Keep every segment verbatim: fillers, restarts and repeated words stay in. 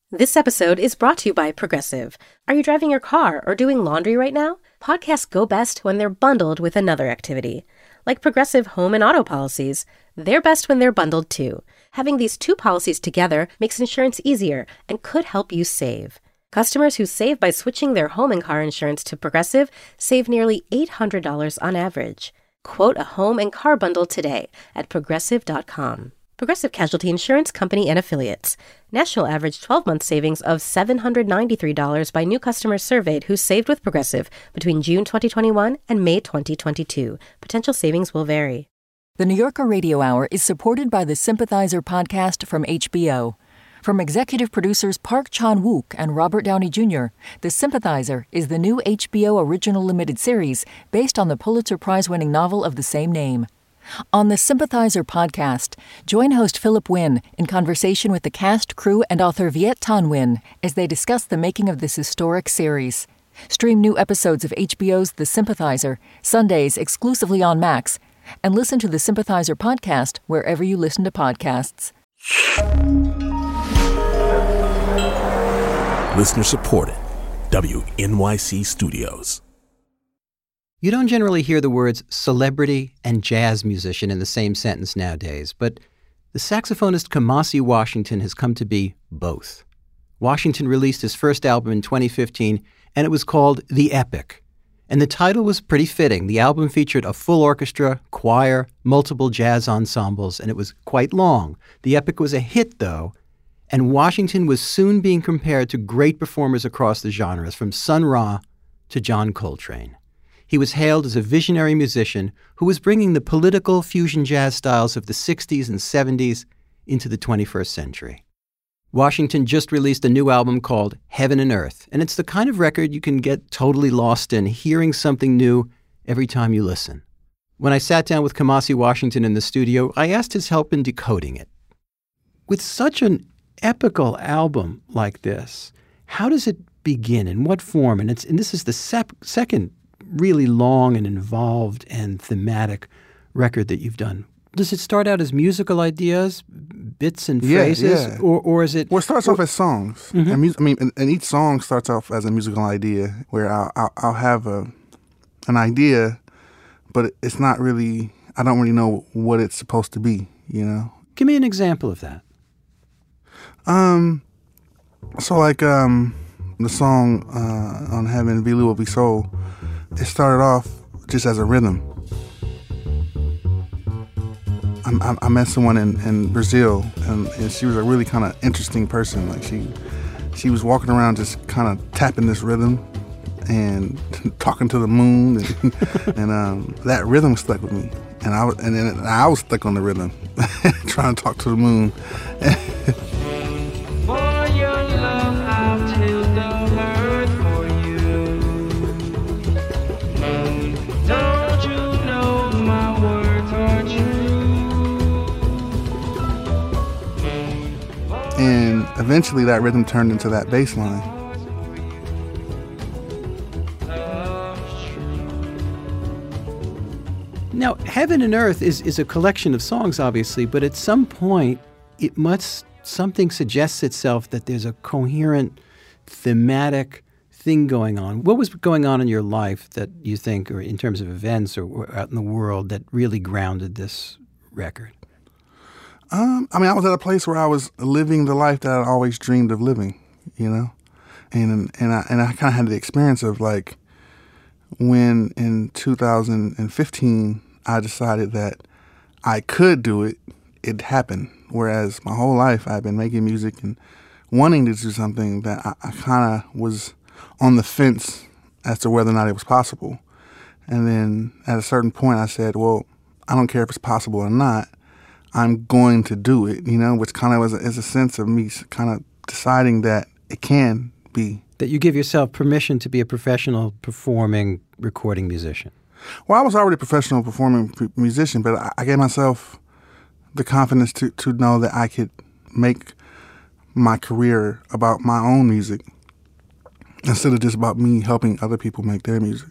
This episode is brought to you by Progressive. Are you driving your car or doing laundry right now? Podcasts go best when they're bundled with another activity. Like Progressive home and auto policies, they're best when they're bundled too. Having these two policies together makes insurance easier and could help you save. Customers who save by switching their home and car insurance to Progressive save nearly eight hundred dollars on average. Quote a home and car bundle today at progressive dot com. Progressive Casualty Insurance Company and Affiliates. National average twelve-month savings of seven hundred ninety-three dollars by new customers surveyed who saved with Progressive between June twenty twenty-one and May twenty twenty-two. Potential savings will vary. The New Yorker Radio Hour is supported by the Sympathizer podcast from H B O. From executive producers Park Chan-wook and Robert Downey Junior, The Sympathizer is the new H B O original limited series based on the Pulitzer Prize-winning novel of the same name. On the Sympathizer podcast, join host Philip Wynn in conversation with the cast, crew, and author Viet Thanh Nguyen as they discuss the making of this historic series. Stream new episodes of H B O's The Sympathizer, Sundays exclusively on Max, and listen to the Sympathizer podcast wherever you listen to podcasts. Listener supported. W N Y C Studios. You don't generally hear the words celebrity and jazz musician in the same sentence nowadays, but the saxophonist Kamasi Washington has come to be both. Washington released his first album in twenty fifteen, and it was called The Epic. And the title was pretty fitting. The album featured a full orchestra, choir, multiple jazz ensembles, and it was quite long. The Epic was a hit, though, and Washington was soon being compared to great performers across the genres, from Sun Ra to John Coltrane. He was hailed as a visionary musician who was bringing the political fusion jazz styles of the sixties and seventies into the twenty-first century. Washington just released a new album called Heaven and Earth, and it's the kind of record you can get totally lost in, hearing something new every time you listen. When I sat down with Kamasi Washington in the studio, I asked his help in decoding it. With such an epical album like this, how does it begin? In what form? And, it's, and this is the sep- second really long and involved and thematic record that you've done. Does it start out as musical ideas, bits and yeah, phrases, yeah. Or, or is it? Well, it starts or, off as songs. Mm-hmm. And mu- I mean, and, and each song starts off as a musical idea, where I'll, I'll, I'll have a an idea, but it's not really. I don't really know what it's supposed to be. You know. Give me an example of that. Um. So like um, the song uh, on Heaven, Vilu Will Be Soul. It started off just as a rhythm. I, I met someone in, in Brazil, and, and she was a really kind of interesting person. Like she, she was walking around just kind of tapping this rhythm and talking to the moon, and, and um, that rhythm stuck with me. And I was, and then I was stuck on the rhythm, trying to talk to the moon. And eventually that rhythm turned into that bass line. Now, Heaven and Earth is, is a collection of songs, obviously, but at some point, it must, something suggests itself that there's a coherent, thematic thing going on. What was going on in your life that you think, or in terms of events or out in the world, that really grounded this record? Um, I mean, I was at a place where I was living the life that I'd always dreamed of living, you know? And and I, and I kind of had the experience of, like, when in two thousand fifteen, I decided that I could do it, it happened. Whereas my whole life I've been making music and wanting to do something that I, I kind of was on the fence as to whether or not it was possible. And then at a certain point I said, well, I don't care if it's possible or not. I'm going to do it, you know, which kind of was a, is a sense of me kind of deciding that it can be. That you give yourself permission to be a professional performing, recording musician. Well, I was already a professional performing p- musician, but I, I gave myself the confidence to, to know that I could make my career about my own music instead of just about me helping other people make their music.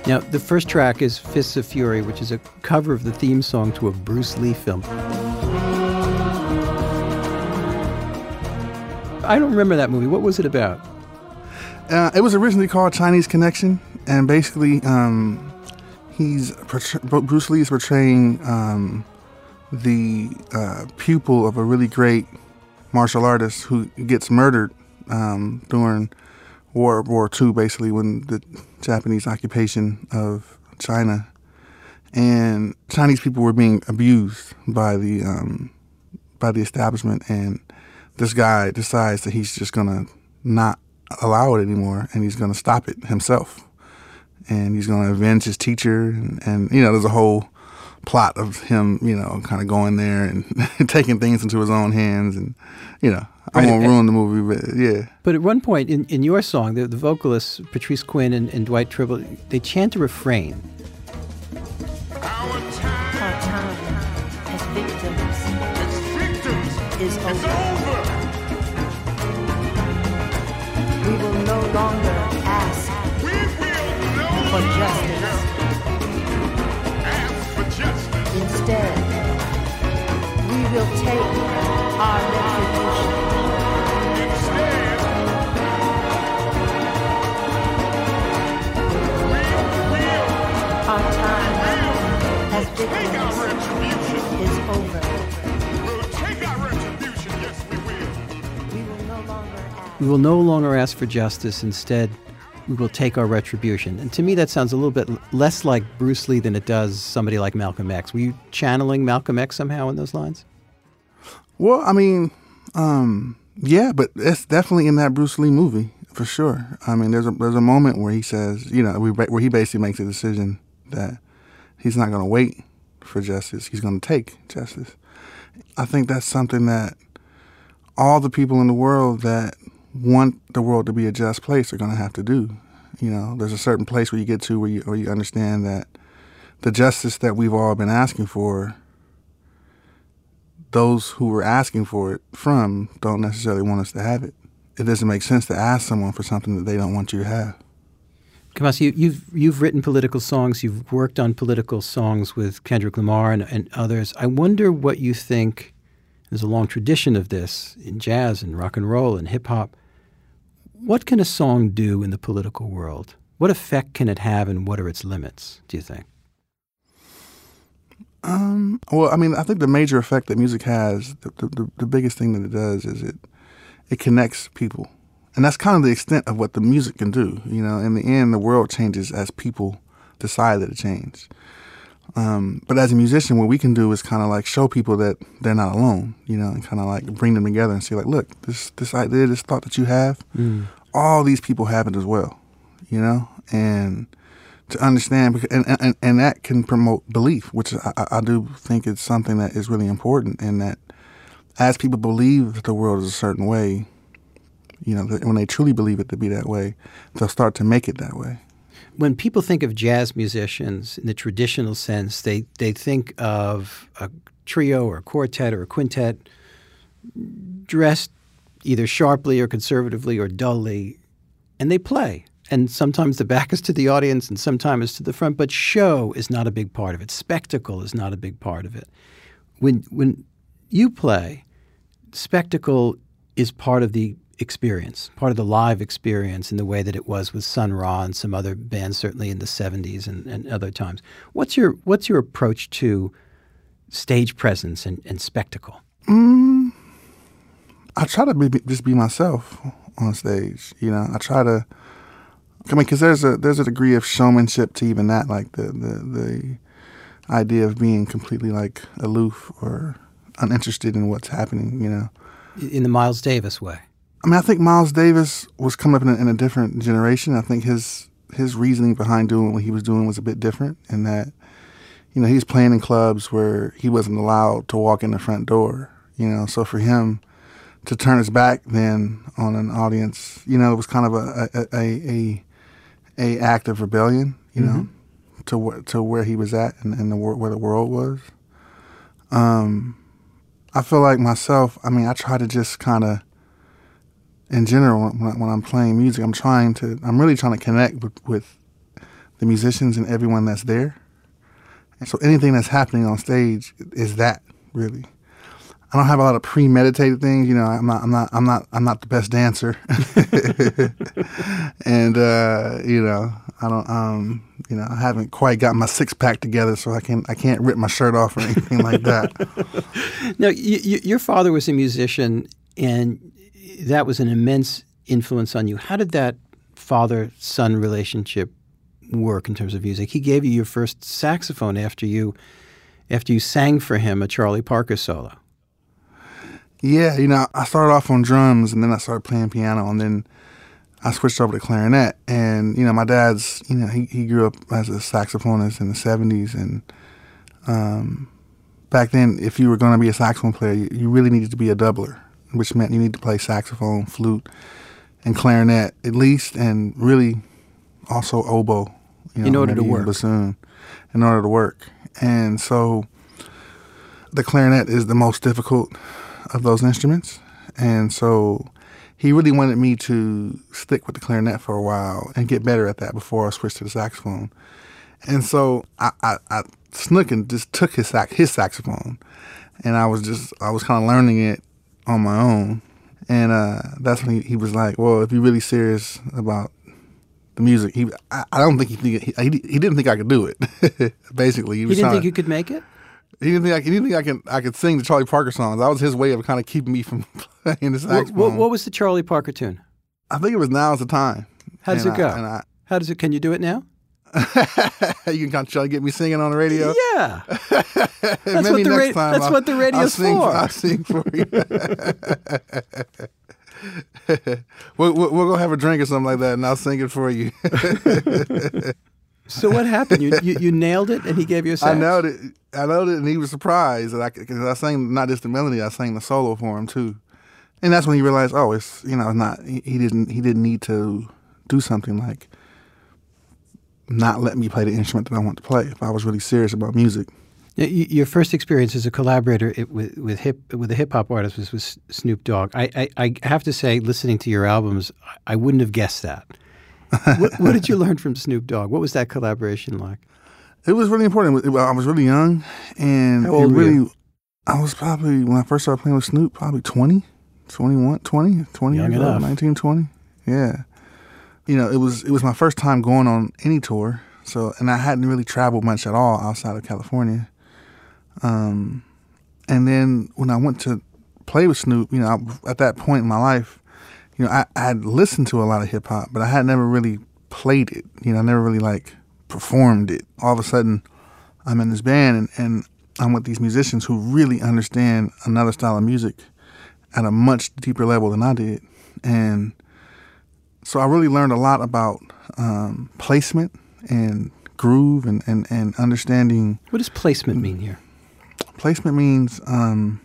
Now, the first track is Fists of Fury, which is a cover of the theme song to a Bruce Lee film. I don't remember that movie. What was it about? Uh, it was originally called Chinese Connection, and basically, um, he's portray- Bruce Lee is portraying um, the uh, pupil of a really great martial artist who gets murdered um, during World War Two, basically when the Japanese occupation of China, and Chinese people were being abused by the um, by the establishment, and this guy decides that he's just gonna not allow it anymore, and he's gonna stop it himself, and he's gonna avenge his teacher, and, and you know, there's a whole plot of him, you know, kind of going there and taking things into his own hands, and you know, I Right, won't and- ruin the movie, but yeah. But at one point in, in your song, the, the vocalists, Patrice Quinn and, and Dwight Tribble, they chant a refrain. Our time as victims is over. We will no longer ask for justice. Instead, we will take our retribution. Our time as victims is over. We will no longer ask. We will no longer ask for justice. Instead, we will take our retribution. And to me, that sounds a little bit l- less like Bruce Lee than it does somebody like Malcolm X. Were you channeling Malcolm X somehow in those lines? Well, I mean, um, yeah, but it's definitely in that Bruce Lee movie for sure. I mean, there's a there's a moment where he says, you know, we, where he basically makes a decision that he's not going to wait for justice; he's going to take justice. I think that's something that all the people in the world that want the world to be a just place are going to have to do. You know, there's a certain place where you get to where you, where you understand that the justice that we've all been asking for, those who we're asking for it from don't necessarily want us to have it. It doesn't make sense to ask someone for something that they don't want you to have. Kamasi, you, you've you've written political songs. You've worked on political songs with Kendrick Lamar and, and others. I wonder what you think. There's a long tradition of this in jazz and rock and roll and hip hop. What can a song do in the political world? What effect can it have, and what are its limits, do you think? Um, well, I mean, I think the major effect that music has, the, the, the biggest thing that it does is it it connects people. And that's kind of the extent of what the music can do. You know, in the end, the world changes as people decide that it changed. Um, but as a musician, what we can do is kind of like show people that they're not alone, you know, and kind of like bring them together and say, like, look, this this idea, this thought that you have, Mm. all these people have it as well, you know, and to understand, because, and, and and that can promote belief, which I, I do think is something that is really important, in that as people believe that the world is a certain way, you know, that when they truly believe it to be that way, they'll start to make it that way. When people think of jazz musicians in the traditional sense, they, they think of a trio or a quartet or a quintet dressed either sharply or conservatively or dully, and they play. And sometimes the back is to the audience and sometimes it's to the front, but show is not a big part of it. Spectacle is not a big part of it. When when you play, spectacle is part of the experience, part of the live experience in the way that it was with Sun Ra and some other bands, certainly in the seventies and, and other times. What's your what's your approach to stage presence and, and spectacle? Mm, I try to be, just be myself on stage. You know, I try to. I mean, because there's a there's a degree of showmanship to even that, like the the the idea of being completely like aloof or uninterested in what's happening. You know, In the Miles Davis way. I mean, I think Miles Davis was coming up in a, in a different generation. I think his his reasoning behind doing what he was doing was a bit different, in that, you know, he was playing in clubs where he wasn't allowed to walk in the front door. You know, so for him to turn his back then on an audience, you know, it was kind of a a a, a, a act of rebellion. You know, mm-hmm. to where to where he was at and, and the where the world was. Um, I feel like myself. I mean, I try to just kind of. In general, when, I, when I'm playing music, I'm trying to, I'm really trying to connect with, with the musicians and everyone that's there. And so anything that's happening on stage is that, really. I don't have a lot of premeditated things, you know. I'm not, I'm not, I'm not, I'm not the best dancer, and uh, you know, I don't, um, you know, I haven't quite got my six pack together, so I can, I can't rip my shirt off or anything like that. Now, you, you, your father was a musician, and that was an immense influence on you. How did that father-son relationship work in terms of music? He gave you your first saxophone after you, after you sang for him a Charlie Parker solo. Yeah, you know, I started off on drums, and then I started playing piano, and then I switched over to clarinet. And, you know, my dad's, you know, he, he grew up as a saxophonist in the seventies, and um, back then, if you were going to be a saxophone player, you, you really needed to be a doubler, which meant you needed to play saxophone, flute, and clarinet at least, and really also oboe, you know, in order to work. Bassoon, in order to work. And so the clarinet is the most difficult of those instruments, and so he really wanted me to stick with the clarinet for a while and get better at that before I switched to the saxophone. And so I, I, I snuck and just took his sax, his saxophone, and I was just I was kind of learning it on my own. And uh, that's when he, he was like, "Well, if you're really serious about the music," he I, I don't think he, think he he he didn't think I could do it. Basically, he, he was didn't think to, you could make it. He didn't think I, he didn't think I could I could sing the Charlie Parker songs. That was his way of kind of keeping me from playing the saxophone. What, what, what was the Charlie Parker tune? I think it was "Now's the Time." How does and it go? I, and I, How does it? Can you do it now? You can kind of try to get me singing on the radio. Yeah, that's Maybe what the next ra- time that's I'll, what the radio's I'll sing, for. I'll sing for you. we'll, we'll, we'll go have a drink or something like that, and I'll sing it for you. So what happened? You, you you nailed it, and he gave you a sax? I nailed it. I nailed it, and he was surprised that I because I sang not just the melody, I sang the solo for him too, and that's when he realized, oh, it's you know, not he, he didn't he didn't need to do something like not let me play the instrument that I want to play if I was really serious about music. Your first experience as a collaborator with with hip with a hip hop artist was with Snoop Dogg. I, I I have to say, listening to your albums, I wouldn't have guessed that. what, what did you learn from Snoop Dogg? What was that collaboration like? It was really important. It, I was really young, and How old it really, were you? I was probably, when I first started playing with Snoop, probably twenty, twenty-one, twenty, twenty Young years enough. old, nineteen, twenty. Yeah. You know, it was it was my first time going on any tour, so and I hadn't really traveled much at all outside of California. Um, and then when I went to play with Snoop, you know, I, at that point in my life, you know, I, I had listened to a lot of hip hop, but I had never really played it. You know, I never really like performed it. All of a sudden, I'm in this band, and, and I'm with these musicians who really understand another style of music at a much deeper level than I did. And so I really learned a lot about um, placement and groove and, and, and understanding. What does placement mean here? Placement means um,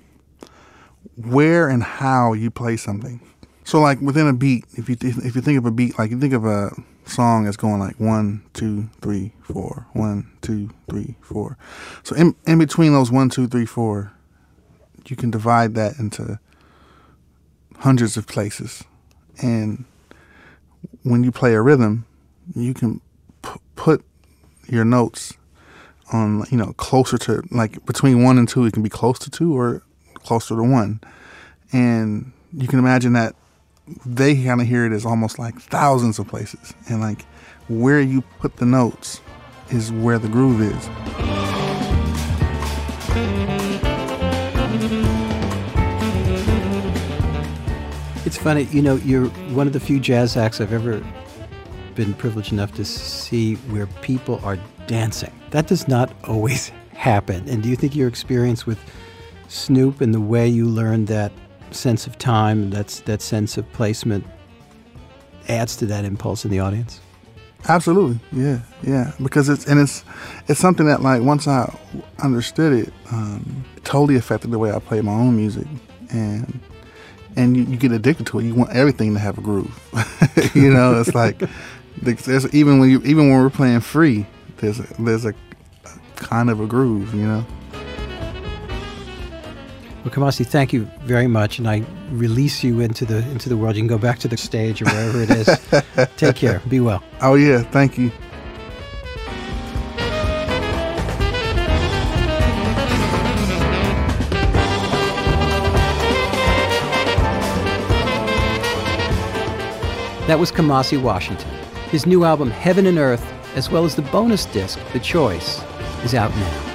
where and how you play something. So, like within a beat, if you th- if you think of a beat, like you think of a song that's going like one, two, three, four, one, two, three, four. So in in between those one, two, three, four, you can divide that into hundreds of places, and when you play a rhythm, you can p- put your notes on, you know, closer to, like between one and two, it can be close to two or closer to one, and you can imagine that they kind of hear it as almost like thousands of places, and like where you put the notes is where the groove is. It's funny, you know, you're one of the few jazz acts I've ever been privileged enough to see where people are dancing. That does not always happen. And do you think your experience with Snoop and the way you learned that sense of time, that's that sense of placement, adds to that impulse in the audience? Absolutely, yeah, yeah. Because it's and it's it's something that, like, once I understood it, um, it totally affected the way I play my own music, and and you, you get addicted to it. You want everything to have a groove. You know, it's like there's even when you even when we're playing free, there's a, there's a, a kind of a groove. You know. Well, Kamasi, thank you very much, and I release you into the into the world. You can go back to the stage or wherever it is. Take care. Be well. Oh yeah, thank you. That was Kamasi Washington. His new album, Heaven and Earth, as well as the bonus disc, The Choice, is out now.